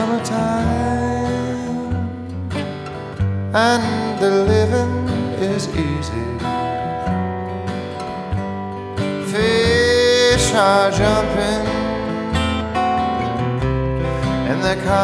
summertime, and the living is easy. Fish are jumping, and they're